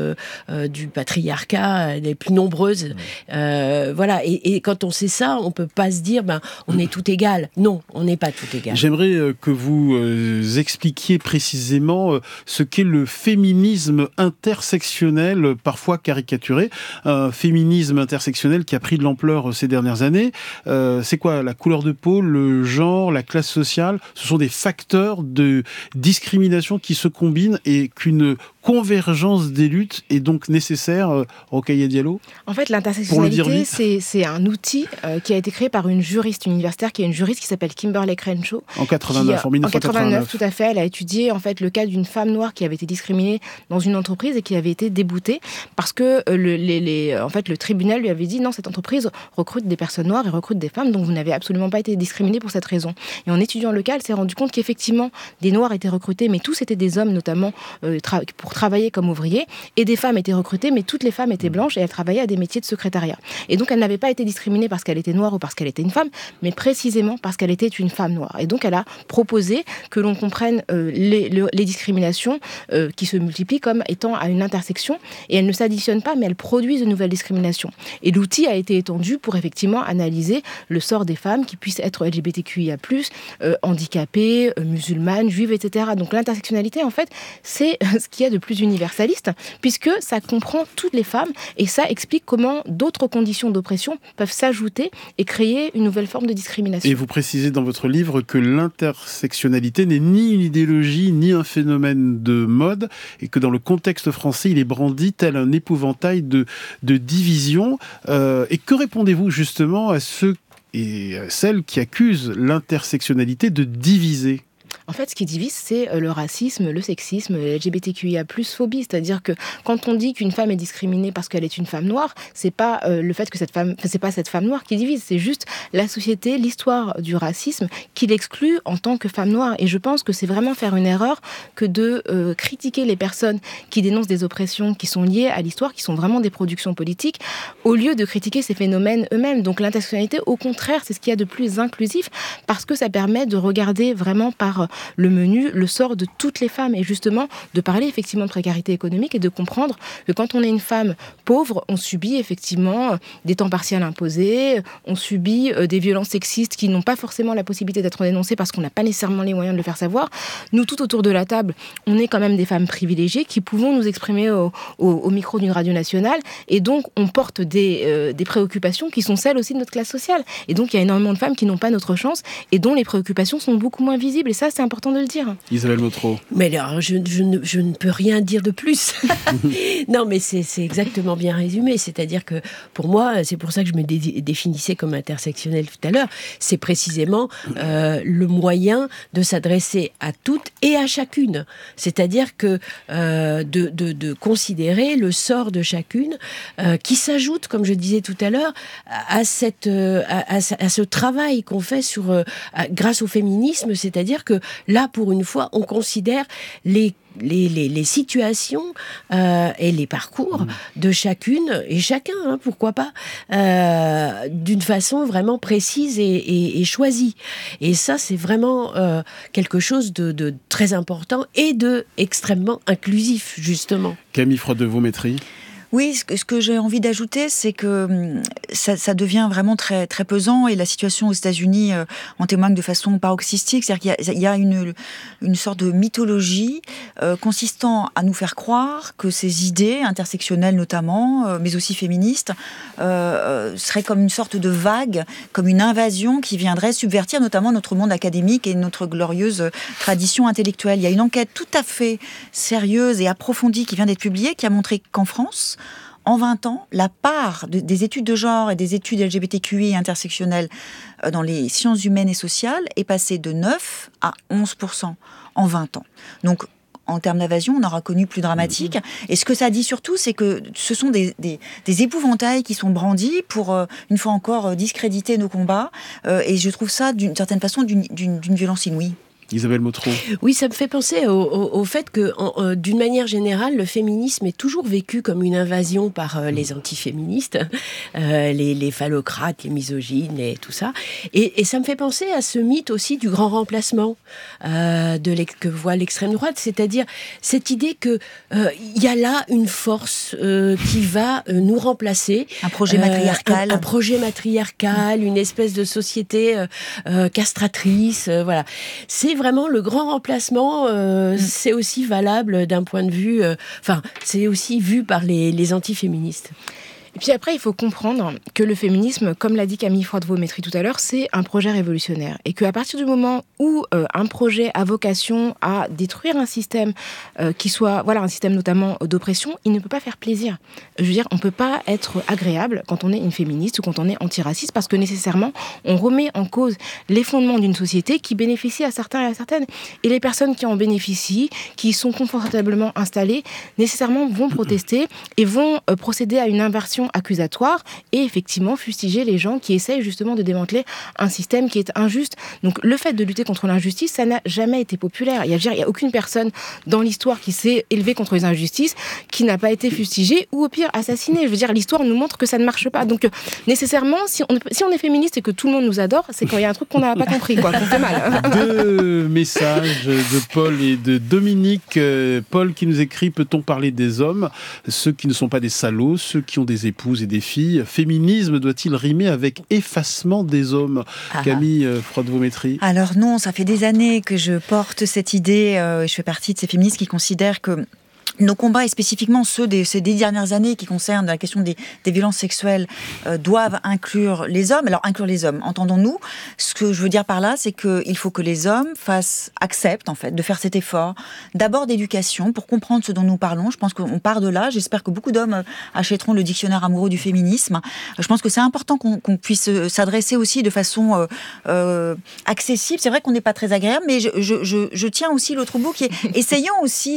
du patriarcat, les plus nombreuses. Voilà. Et quand on sait ça, on peut pas se dire, on est tout égal. Non, on n'est pas tout égal. J'aimerais que vous expliquiez précisément ce qu'est le féminisme intersectionnel, parfois caricaturé. Un féminisme intersectionnel qui a pris de l'ampleur ces dernières années. C'est quoi? La couleur de peau, le genre, la classe sociale? Ce sont des facteurs de discrimination qui se combinent et qu'une convergence des luttes est donc nécessaire, Rokhaya Diallo? En fait, l'intersectionnalité, c'est un outil qui a été créé par une juriste universitaire, qui est une juriste qui s'appelle Kimberley Crenshaw. En 89, en 1989. Tout à fait. Elle a étudié en fait le cas d'une femme noire qui avait été discriminée dans une entreprise et qui avait été déboutée parce que le tribunal lui avait dit non, cette entreprise recrute des personnes noires et recrute des femmes, donc vous n'avez absolument pas été discriminée pour cette raison. Et en étudiant le cas, elle s'est rendue compte qu'effectivement des noirs étaient recrutés, mais tous étaient des hommes, notamment pour travailler comme ouvriers, et des femmes étaient recrutées, mais toutes les femmes étaient blanches et elles travaillaient à des métiers de secrétariat. Et donc elle n'avait pas été discriminée parce qu'elle était noire ou parce qu'elle était une femme, mais précisément parce qu'elle était une femme noire. Et donc elle a proposé que l'on comprenne les discriminations qui se multiplient comme étant à une intersection, et elles ne s'additionnent pas, mais elles produisent de nouvelles discriminations. Et l'outil a été étendu pour effectivement analyser le sort des femmes qui puissent être LGBTQIA+, handicapées, musulmanes, juives, etc. Donc l'intersectionnalité, en fait, c'est ce qu'il y a de plus universaliste, puisque ça comprend toutes les femmes, et ça explique comment d'autres conditions d'oppression peuvent s'ajouter et créer une nouvelle forme de discrimination. Et vous précisez dans votre livre que l'intersectionnalité n'est ni une idéologie, ni un phénomène de mode, et que dans le contexte français, il est brandi tel un épouvantail de divisions. Et que répondez-vous justement à ceux et celles qui accusent l'intersectionnalité de diviser ? En fait, ce qui divise, c'est le racisme, le sexisme, la LGBTQIA+ phobie. C'est-à-dire que quand on dit qu'une femme est discriminée parce qu'elle est une femme noire, c'est pas le fait que c'est pas cette femme noire qui divise, c'est juste la société, l'histoire du racisme qui l'exclut en tant que femme noire. Et je pense que c'est vraiment faire une erreur que de critiquer les personnes qui dénoncent des oppressions qui sont liées à l'histoire, qui sont vraiment des productions politiques, au lieu de critiquer ces phénomènes eux-mêmes. Donc l'intersectionnalité, au contraire, c'est ce qu'il y a de plus inclusif, parce que ça permet de regarder vraiment par le menu, le sort de toutes les femmes, et justement de parler effectivement de précarité économique et de comprendre que quand on est une femme pauvre, on subit effectivement des temps partiels imposés, on subit des violences sexistes qui n'ont pas forcément la possibilité d'être dénoncées parce qu'on n'a pas nécessairement les moyens de le faire savoir. Nous, tout autour de la table, on est quand même des femmes privilégiées qui pouvons nous exprimer au micro d'une radio nationale, et donc on porte des préoccupations qui sont celles aussi de notre classe sociale. Et donc il y a énormément de femmes qui n'ont pas notre chance et dont les préoccupations sont beaucoup moins visibles. Et ça, c'est important de le dire. Isabelle Motro. Mais alors, je ne peux rien dire de plus. Non, mais c'est exactement bien résumé. C'est-à-dire que pour moi, c'est pour ça que je me définissais comme intersectionnelle tout à l'heure, c'est précisément le moyen de s'adresser à toutes et à chacune. C'est-à-dire que de considérer le sort de chacune qui s'ajoute, comme je disais tout à l'heure, à ce travail qu'on fait grâce au féminisme. C'est-à-dire que là, pour une fois, on considère les situations et les parcours de chacune et chacun, pourquoi pas, d'une façon vraiment précise et choisie. Et ça, c'est vraiment quelque chose de très important et de extrêmement inclusif, justement. Camille Froidevaux-Métry. Oui, ce que j'ai envie d'ajouter, c'est que ça devient vraiment très, très pesant, et la situation aux États-Unis en témoigne de façon paroxystique. C'est-à-dire qu'il y a une sorte de mythologie consistant à nous faire croire que ces idées, intersectionnelles notamment, mais aussi féministes, seraient comme une sorte de vague, comme une invasion qui viendrait subvertir notamment notre monde académique et notre glorieuse tradition intellectuelle. Il y a une enquête tout à fait sérieuse et approfondie qui vient d'être publiée, qui a montré qu'en France, en 20 ans, la part des études de genre et des études LGBTQI et intersectionnelles dans les sciences humaines et sociales est passée de 9 à 11% en 20 ans. Donc, en termes d'invasion, on aura connu plus dramatique. Et ce que ça dit surtout, c'est que ce sont des épouvantails qui sont brandis pour, une fois encore, discréditer nos combats. Et je trouve ça, d'une certaine façon, d'une violence inouïe. Isabelle Motro. Oui, ça me fait penser au fait que, d'une manière générale, le féminisme est toujours vécu comme une invasion par les antiféministes, les phallocrates, les misogynes et tout ça. Et ça me fait penser à ce mythe aussi du grand remplacement que voit l'extrême droite, c'est-à-dire cette idée que y a là une force qui va nous remplacer. Un projet matriarcal. Un projet matriarcal, une espèce de société castratrice, voilà. C'est vraiment le grand remplacement, c'est aussi valable d'un point de vue... c'est aussi vu par les antiféministes. Et puis après, il faut comprendre que le féminisme, comme l'a dit Camille Froidevaux-Métry tout à l'heure, c'est un projet révolutionnaire. Et qu'à partir du moment où un projet a vocation à détruire un système qui soit, un système notamment d'oppression, il ne peut pas faire plaisir. Je veux dire, on ne peut pas être agréable quand on est une féministe ou quand on est antiraciste, parce que nécessairement, on remet en cause les fondements d'une société qui bénéficie à certains et à certaines. Et les personnes qui en bénéficient, qui sont confortablement installées, nécessairement vont protester et vont procéder à une inversion accusatoire et effectivement fustiger les gens qui essayent justement de démanteler un système qui est injuste. Donc le fait de lutter contre l'injustice, ça n'a jamais été populaire. Il y a aucune personne dans l'histoire qui s'est élevée contre les injustices qui n'a pas été fustigée ou au pire assassinée. Je veux dire, l'histoire nous montre que ça ne marche pas. Donc nécessairement, si on est féministe et que tout le monde nous adore, c'est quand il y a un truc qu'on n'a pas compris, quoi, qu'on fait mal. Deux messages de Paul et de Dominique. Paul qui nous écrit: peut-on parler des hommes, ceux qui ne sont pas des salauds, ceux qui ont des épouses et des filles? Féminisme doit-il rimer avec effacement des hommes? Camille Froidevaux-Métry. Alors non, ça fait des années que je porte cette idée. Je fais partie de ces féministes qui considèrent que nos combats, et spécifiquement ceux ces 10 dernières années qui concernent la question des violences sexuelles, doivent inclure les hommes. Alors, inclure les hommes, entendons-nous. Ce que je veux dire par là, c'est qu'il faut que les hommes acceptent, en fait, de faire cet effort, d'abord d'éducation, pour comprendre ce dont nous parlons. Je pense qu'on part de là. J'espère que beaucoup d'hommes achèteront le dictionnaire amoureux du féminisme. Je pense que c'est important qu'on puisse s'adresser aussi de façon accessible. C'est vrai qu'on n'est pas très agréable, mais je tiens aussi l'autre bout qui est essayons aussi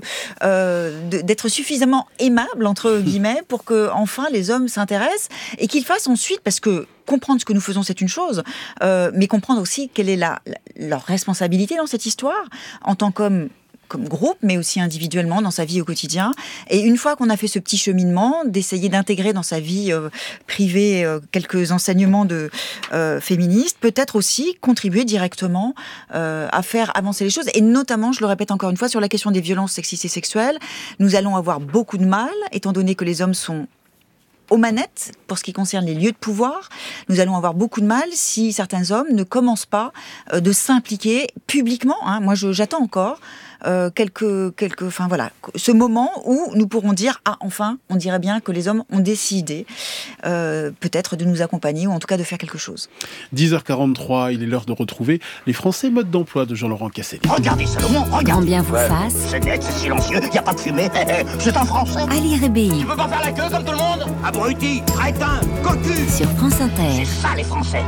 d'être suffisamment aimable, entre guillemets, pour que enfin les hommes s'intéressent et qu'ils fassent ensuite, parce que comprendre ce que nous faisons, c'est une chose, mais comprendre aussi quelle est leur responsabilité dans cette histoire, en tant qu'homme, comme groupe, mais aussi individuellement dans sa vie au quotidien. Et une fois qu'on a fait ce petit cheminement, d'essayer d'intégrer dans sa vie privée quelques enseignements féministes, peut-être aussi contribuer directement à faire avancer les choses. Et notamment, je le répète encore une fois, sur la question des violences sexistes et sexuelles, nous allons avoir beaucoup de mal, étant donné que les hommes sont aux manettes, pour ce qui concerne les lieux de pouvoir. Nous allons avoir beaucoup de mal si certains hommes ne commencent pas de s'impliquer publiquement. Moi, j'attends encore enfin voilà, ce moment où nous pourrons dire enfin, on dirait bien que les hommes ont décidé peut-être de nous accompagner ou en tout cas de faire quelque chose. 10h43, il est l'heure de retrouver les Français mode d'emploi de Jean-Laurent Casselli. Regardez Salomon, regarde. Grand bien vous fasse. C'est net, c'est silencieux, y a pas de fumée. C'est en français. À lire et obéir. Tu peux pas faire la queue comme tout le monde? Abruti, crétin, cocu. Sur France Inter. C'est ça les Français.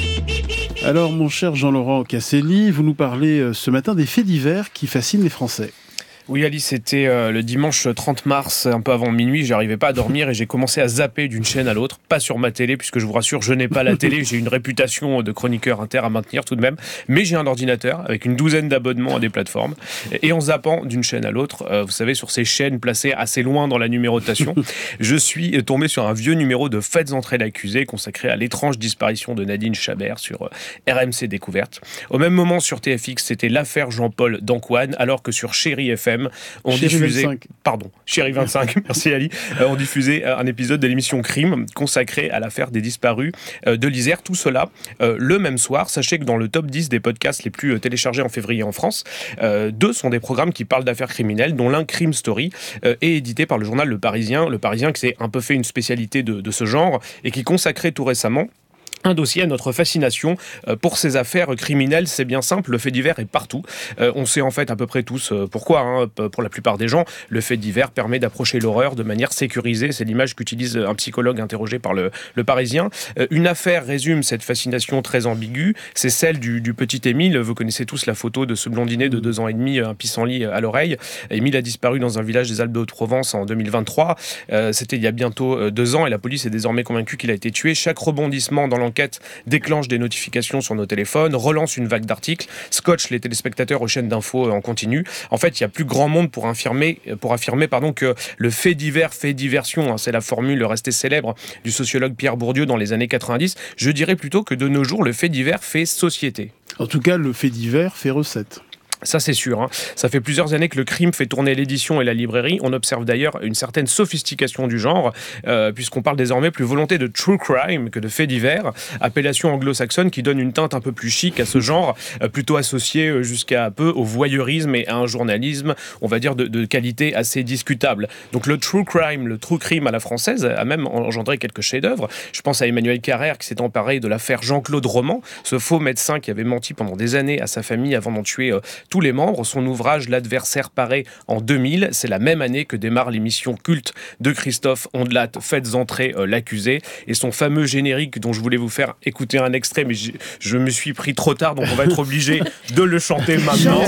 Alors mon cher Jean-Laurent Casselli, vous nous parlez ce matin des faits divers qui fascinent les Français. Oui Alice, c'était le dimanche 30 mars, un peu avant minuit, j'arrivais pas à dormir et j'ai commencé à zapper d'une chaîne à l'autre, pas sur ma télé puisque je vous rassure, je n'ai pas la télé, j'ai une réputation de chroniqueur inter à maintenir tout de même, mais j'ai un ordinateur avec une douzaine d'abonnements à des plateformes et en zappant d'une chaîne à l'autre, vous savez sur ces chaînes placées assez loin dans la numérotation, je suis tombé sur un vieux numéro de Faites entrer l'accusé consacré à l'étrange disparition de Nadine Chabert sur RMC Découverte. Au même moment sur TFX, c'était l'affaire Jean-Paul d'Antoine, alors que sur Chéri FM, on diffusait, Chéri 25, merci Ali, on diffusait un épisode de l'émission Crime consacré à l'affaire des disparus de l'Isère. Tout cela le même soir. Sachez que dans le top 10 des podcasts les plus téléchargés en février en France, 2 sont des programmes qui parlent d'affaires criminelles, dont l'un Crime Story est édité par le journal Le Parisien qui s'est un peu fait une spécialité de ce genre et qui consacrait tout récemment un dossier à notre fascination pour ces affaires criminelles. C'est bien simple, le fait divers est partout. On sait en fait à peu près tous pourquoi. Pour la plupart des gens, le fait divers permet d'approcher l'horreur de manière sécurisée. C'est l'image qu'utilise un psychologue interrogé par le Parisien. Une affaire résume cette fascination très ambiguë. C'est celle du petit Émile. Vous connaissez tous la photo de ce blondinet de 2 ans et demi, un pissenlit à l'oreille. Émile a disparu dans un village des Alpes de Haute-Provence en 2023. C'était il y a bientôt 2 ans et la police est désormais convaincue qu'il a été tué. Chaque rebondissement dans l'enquête déclenche des notifications sur nos téléphones, relance une vague d'articles, scotche les téléspectateurs aux chaînes d'infos en continu. En fait, il y a plus grand monde pour affirmer que le fait divers fait diversion. C'est la formule restée célèbre du sociologue Pierre Bourdieu dans les années 90. Je dirais plutôt que de nos jours, le fait divers fait société. En tout cas, le fait divers fait recette. Ça, c'est sûr. Ça fait plusieurs années que le crime fait tourner l'édition et la librairie. On observe d'ailleurs une certaine sophistication du genre, puisqu'on parle désormais plus volonté de true crime que de faits divers, appellation anglo-saxonne qui donne une teinte un peu plus chic à ce genre, plutôt associé jusqu'à peu au voyeurisme et à un journalisme, on va dire, de qualité assez discutable. Donc le true crime à la française a même engendré quelques chefs-d'œuvre. Je pense à Emmanuel Carrère qui s'est emparé de l'affaire Jean-Claude Roman, ce faux médecin qui avait menti pendant des années à sa famille avant d'en tuer tous les membres. Son ouvrage L'adversaire paraît en 2000. C'est la même année que démarre l'émission culte de Christophe Ondelat, Faites entrer l'accusé. Et son fameux générique dont je voulais vous faire écouter un extrait, mais je me suis pris trop tard, donc on va être obligé de le chanter maintenant.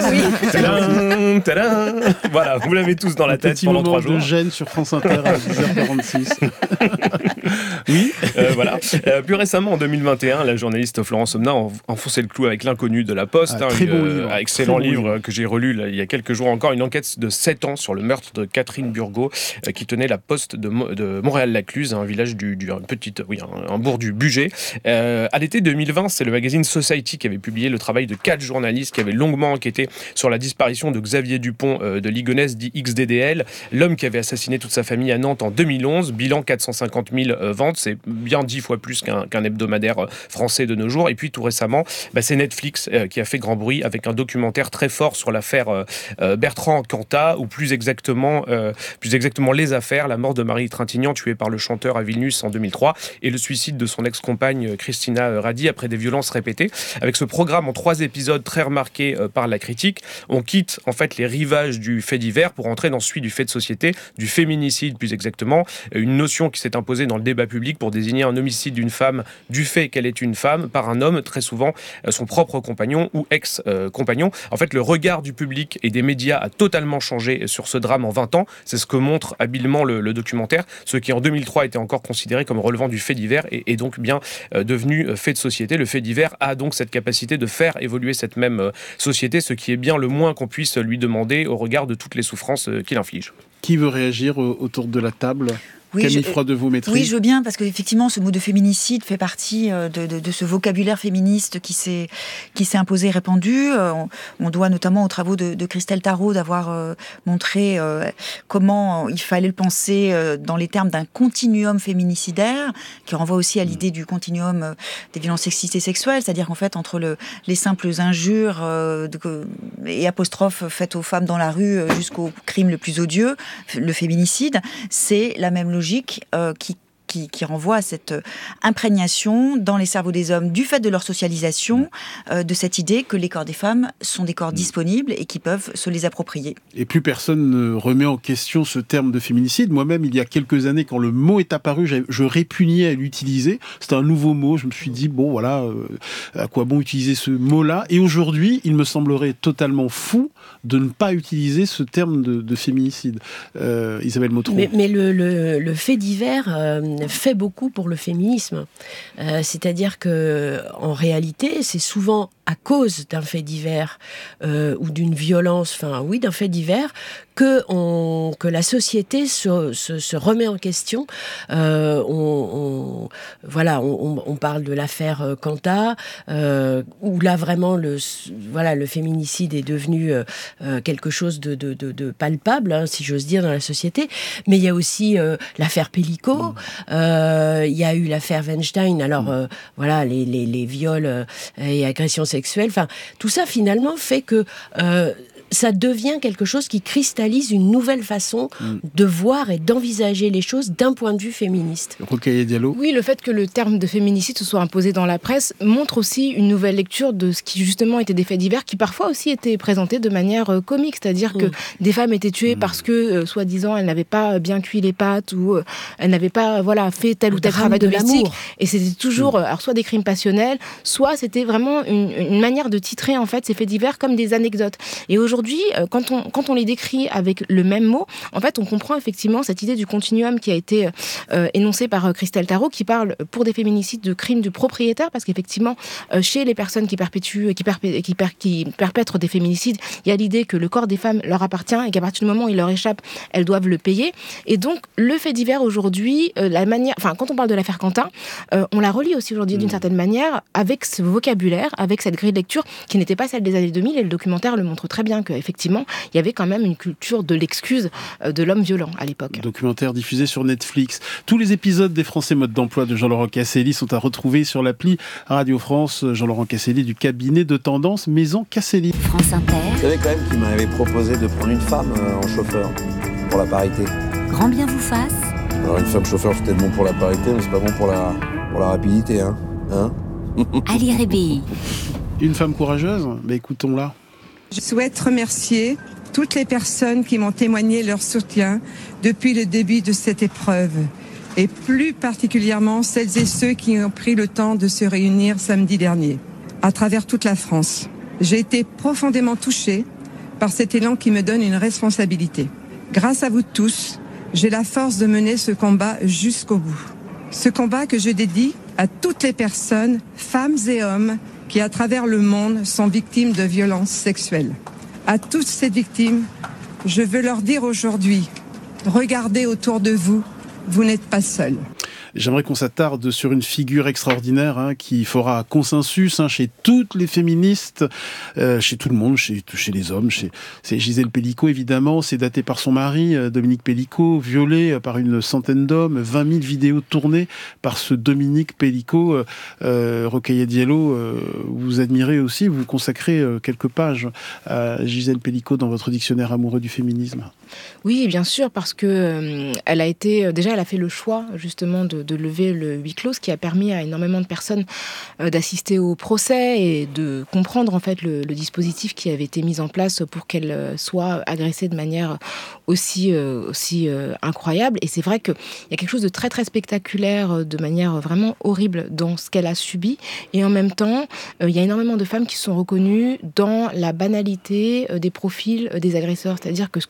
Tadam, tadam. Voilà, vous l'avez tous dans la tête pendant 3 jours. Petit moment de gêne sur France Inter à 10h46. Oui. Voilà. Plus récemment, en 2021, la journaliste Florence Omna a enfoncé le clou avec L'inconnu de la Poste. Très bon livre. Excellent livre que j'ai relu il y a quelques jours encore, une enquête de 7 ans sur le meurtre de Catherine Burgot qui tenait la poste de Montréal-Lacluse, un village un bourg du Bugey. À l'été 2020, c'est le magazine Society qui avait publié le travail de 4 journalistes qui avaient longuement enquêté sur la disparition de Xavier Dupont de Ligonnès, dit XDDL, l'homme qui avait assassiné toute sa famille à Nantes en 2011, bilan 450 000 ventes, c'est bien 10 fois plus qu'un hebdomadaire français de nos jours. Et puis tout récemment, c'est Netflix qui a fait grand bruit avec un documentaire très fort sur l'affaire Bertrand Cantat, ou plus exactement les affaires, la mort de Marie Trintignant, tuée par le chanteur à Vilnius en 2003, et le suicide de son ex-compagne Christina Radi après des violences répétées. Avec ce programme en 3 épisodes très remarqué par la critique, on quitte en fait les rivages du fait divers pour entrer dans celui du fait de société, du féminicide plus exactement, une notion qui s'est imposée dans le débat public pour désigner un homicide d'une femme du fait qu'elle est une femme par un homme, très souvent son propre compagnon ou ex-compagnon. En fait, le regard du public et des médias a totalement changé sur ce drame en 20 ans. C'est ce que montre habilement le documentaire. Ce qui en 2003 était encore considéré comme relevant du fait divers est donc bien devenu fait de société. Le fait divers a donc cette capacité de faire évoluer cette même société, ce qui est bien le moins qu'on puisse lui demander au regard de toutes les souffrances qu'il inflige. Qui veut réagir autour de la table ? Camille Froidevaux-Métry. Oui, je veux bien, parce qu'effectivement, ce mot de féminicide fait partie de ce vocabulaire féministe qui s'est imposé et répandu. On doit notamment aux travaux de Christelle Tarot d'avoir montré comment il fallait le penser dans les termes d'un continuum féminicidaire, qui renvoie aussi à l'idée du continuum des violences sexistes et sexuelles, c'est-à-dire qu'en fait, entre les simples injures et apostrophes faites aux femmes dans la rue jusqu'au crime le plus odieux, le féminicide, c'est la même logique qui renvoie à cette imprégnation dans les cerveaux des hommes du fait de leur socialisation, de cette idée que les corps des femmes sont des corps disponibles et qui peuvent se les approprier. Et plus personne ne remet en question ce terme de féminicide. Moi-même, il y a quelques années, quand le mot est apparu, je répugnais à l'utiliser. C'était un nouveau mot. Je me suis dit, bon, voilà, à quoi bon utiliser ce mot-là ? Et aujourd'hui, il me semblerait totalement fou de ne pas utiliser ce terme de féminicide. Isabelle Motron. Mais le fait divers fait beaucoup pour le féminisme. C'est-à-dire que, en réalité, c'est souvent à cause d'un fait divers ou d'une violence, d'un fait divers, que la société se remet en question. On parle de l'affaire Quanta, où là vraiment le féminicide est devenu quelque chose de palpable, si j'ose dire, dans la société. Mais il y a aussi l'affaire Pellico, il y a eu l'affaire Weinstein. Alors les viols et agressions sexuelles. Tout ça finalement fait que ça devient quelque chose qui cristallise une nouvelle façon de voir et d'envisager les choses d'un point de vue féministe. Rokhaya Diallo. Oui, le fait que le terme de féminicide se soit imposé dans la presse montre aussi une nouvelle lecture de ce qui justement étaient des faits divers qui parfois aussi étaient présentés de manière comique, c'est-à-dire que des femmes étaient tuées parce que, soi-disant, elles n'avaient pas bien cuit les pâtes ou elles n'avaient pas fait tel ou tel travail domestique. Et c'était toujours alors, soit des crimes passionnels, soit c'était vraiment une manière de titrer en fait ces faits divers comme des anecdotes. Et aujourd'hui, quand on les décrit avec le même mot, en fait, on comprend effectivement cette idée du continuum qui a été énoncée par Christelle Tarot, qui parle pour des féminicides de crimes du propriétaire, parce qu'effectivement, chez les personnes qui perpètrent des féminicides, il y a l'idée que le corps des femmes leur appartient et qu'à partir du moment où il leur échappe, elles doivent le payer. Et donc, le fait divers aujourd'hui, quand on parle de l'affaire Quentin, on la relie aussi aujourd'hui d'une certaine manière avec ce vocabulaire, avec cette grille de lecture qui n'était pas celle des années 2000, et le documentaire le montre très bien qu'effectivement, il y avait quand même une culture de l'excuse de l'homme violent à l'époque. Documentaire diffusé sur Netflix. Tous les épisodes des Français mode d'emploi de Jean-Laurent Casselli sont à retrouver sur l'appli Radio France. Jean-Laurent Casselli du cabinet de tendance Maison Casselli. France Inter. Vous savez quand même qu'il m'avait proposé de prendre une femme en chauffeur pour la parité. Grand bien vous fasse. Alors une femme chauffeur, c'est peut-être bon pour la parité, mais c'est pas bon pour la rapidité, hein. Ali Rébéi. Une femme courageuse ? Écoutons-la. Je souhaite remercier toutes les personnes qui m'ont témoigné leur soutien depuis le début de cette épreuve, et plus particulièrement celles et ceux qui ont pris le temps de se réunir samedi dernier, à travers toute la France. J'ai été profondément touchée par cet élan qui me donne une responsabilité. Grâce à vous tous, j'ai la force de mener ce combat jusqu'au bout. Ce combat que je dédie à toutes les personnes, femmes et hommes, qui à travers le monde sont victimes de violences sexuelles. À toutes ces victimes, je veux leur dire aujourd'hui, regardez autour de vous, vous n'êtes pas seuls. J'aimerais qu'on s'attarde sur une figure extraordinaire qui fera consensus chez toutes les féministes, chez tout le monde, chez les hommes. C'est Gisèle Pellico, évidemment. C'est daté par son mari, Dominique Pellico, violé par une centaine d'hommes, 20 000 vidéos tournées par ce Dominique Pellico. Rokhaya Diallo, vous admirez aussi, vous consacrez quelques pages à Gisèle Pellico dans votre dictionnaire amoureux du féminisme. Oui, bien sûr, parce que elle a fait le choix justement de lever le huis clos, ce qui a permis à énormément de personnes d'assister au procès et de comprendre en fait le dispositif qui avait été mis en place pour qu'elle soit agressée de manière aussi incroyable. Et c'est vrai qu'il y a quelque chose de très très spectaculaire, de manière vraiment horrible dans ce qu'elle a subi. Et en même temps, il y a énormément de femmes qui sont reconnues dans la banalité des profils des agresseurs. C'est-à-dire que ce que disent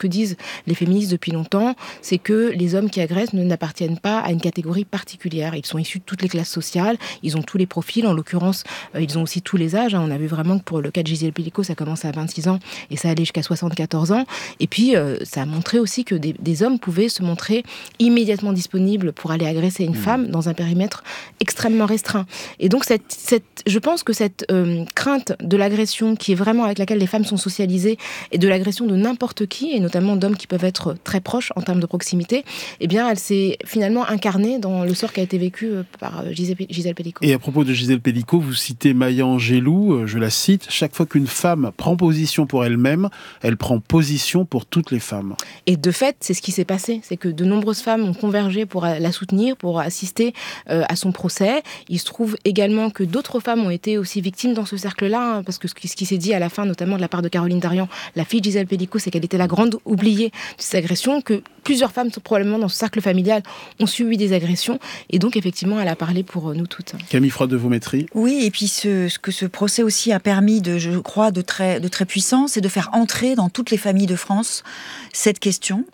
les féministes depuis longtemps, c'est que les hommes qui agressent n'appartiennent pas à une catégorie particulière. Ils sont issus de toutes les classes sociales, ils ont tous les profils, en l'occurrence, ils ont aussi tous les âges. On a vu vraiment que pour le cas de Gisèle Pelicot, ça commence à 26 ans et ça allait jusqu'à 74 ans. Et puis, ça a montré aussi que des hommes pouvaient se montrer immédiatement disponibles pour aller agresser une femme dans un périmètre extrêmement restreint. Et donc, je pense que cette crainte de l'agression qui est vraiment avec laquelle les femmes sont socialisées et de l'agression de n'importe qui, et notamment d'hommes qui peuvent être très proches en termes de proximité, eh bien, elle s'est finalement incarnée dans le sort qui a été vécu par Gisèle Pelicot. Et à propos de Gisèle Pelicot, vous citez Maya Angelou, je la cite, « Chaque fois qu'une femme prend position pour elle-même, elle prend position pour toutes les femmes. » Et de fait, c'est ce qui s'est passé. C'est que de nombreuses femmes ont convergé pour la soutenir, pour assister à son procès. Il se trouve également que d'autres femmes ont été aussi victimes dans ce cercle-là, parce que ce qui s'est dit à la fin, notamment de la part de Caroline Darian, la fille de Gisèle Pelicot, c'est qu'elle était la grande oubliée de ces agressions, que plusieurs femmes, probablement dans ce cercle familial, ont subi des agressions. Et donc, effectivement, elle a parlé pour nous toutes. Camille Froide-Vaumétrie. Oui, et puis ce que ce procès aussi a permis, je crois, de très puissant, c'est de faire entrer dans toutes les familles de France cette question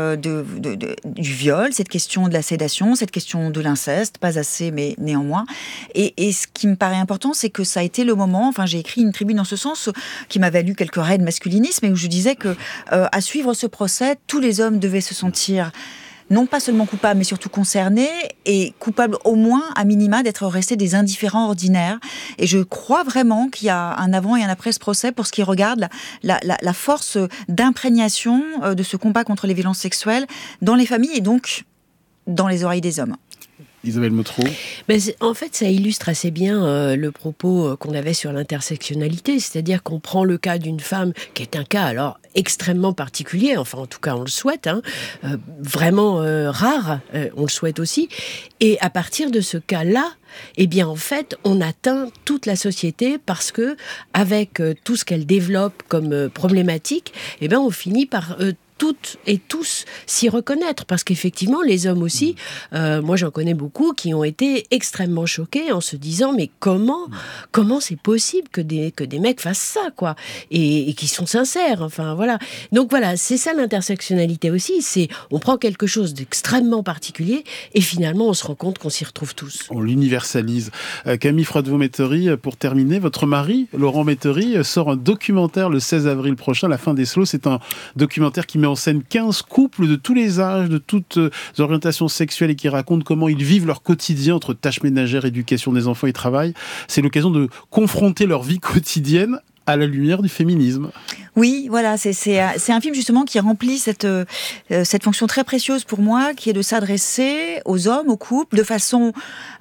du viol, cette question de la sédation, cette question de l'inceste, pas assez, mais néanmoins. Et ce qui me paraît important, c'est que ça a été le moment, j'ai écrit une tribune dans ce sens, qui m'a valu quelques raids de masculinisme, et où je disais que, à suivre ce procès, tous les hommes devaient se sentir non pas seulement coupables, mais surtout concernés, et coupables au moins, à minima, d'être restés des indifférents ordinaires. Et je crois vraiment qu'il y a un avant et un après ce procès pour ce qui regarde la force d'imprégnation de ce combat contre les violences sexuelles dans les familles et donc dans les oreilles des hommes. Isabelle Motro. En fait, ça illustre assez bien le propos qu'on avait sur l'intersectionnalité, c'est-à-dire qu'on prend le cas d'une femme qui est un cas alors extrêmement particulier, enfin en tout cas on le souhaite, vraiment rare, on le souhaite aussi, et à partir de ce cas-là, eh bien en fait on atteint toute la société parce que avec tout ce qu'elle développe comme problématique, eh bien on finit par toutes et tous s'y reconnaître, parce qu'effectivement les hommes aussi, moi j'en connais beaucoup qui ont été extrêmement choqués en se disant mais comment c'est possible que des mecs fassent ça, quoi, et qui sont sincères, enfin voilà. Donc voilà, c'est ça l'intersectionnalité aussi, c'est on prend quelque chose d'extrêmement particulier et finalement on se rend compte qu'on s'y retrouve tous. On l'universalise. Camille Froide-Vaumétrie, pour terminer, votre mari, Laurent Métairie, sort un documentaire le 16 avril prochain, La fin des slows. C'est un documentaire qui met en scène 15 couples de tous les âges, de toutes orientations sexuelles et qui racontent comment ils vivent leur quotidien entre tâches ménagères, éducation des enfants et travail. C'est l'occasion de confronter leur vie quotidienne à la lumière du féminisme. Oui, voilà, c'est un film justement qui remplit cette fonction très précieuse pour moi, qui est de s'adresser aux hommes, aux couples, de façon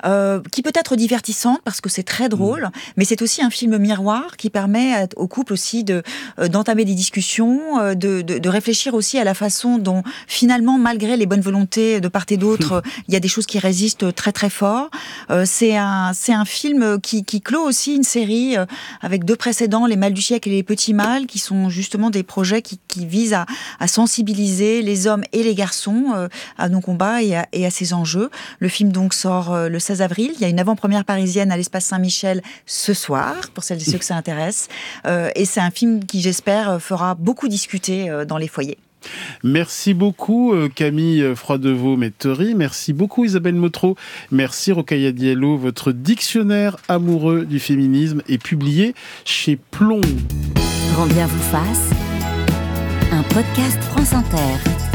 qui peut être divertissante parce que c'est très drôle, mais c'est aussi un film miroir qui permet aux couples aussi d'entamer des discussions, de réfléchir aussi à la façon dont finalement, malgré les bonnes volontés de part et d'autre, il y a des choses qui résistent très très fort. C'est un film qui clôt aussi une série avec deux précédents, Les Mâles du siècle et Les Petits Mâles, qui sont justement des projets qui visent à sensibiliser les hommes et les garçons à nos combats et à ces enjeux. Le film donc sort le 16 avril. Il y a une avant-première parisienne à l'Espace Saint-Michel ce soir, pour celles et ceux que ça intéresse. Et c'est un film qui, j'espère, fera beaucoup discuter dans les foyers. Merci beaucoup Camille Froide-Vaumétrie, merci beaucoup Isabelle Motro, merci Rokhaya Diallo. Votre dictionnaire amoureux du féminisme est publié chez Plomb. Grand bien vous fasse, un podcast France Inter.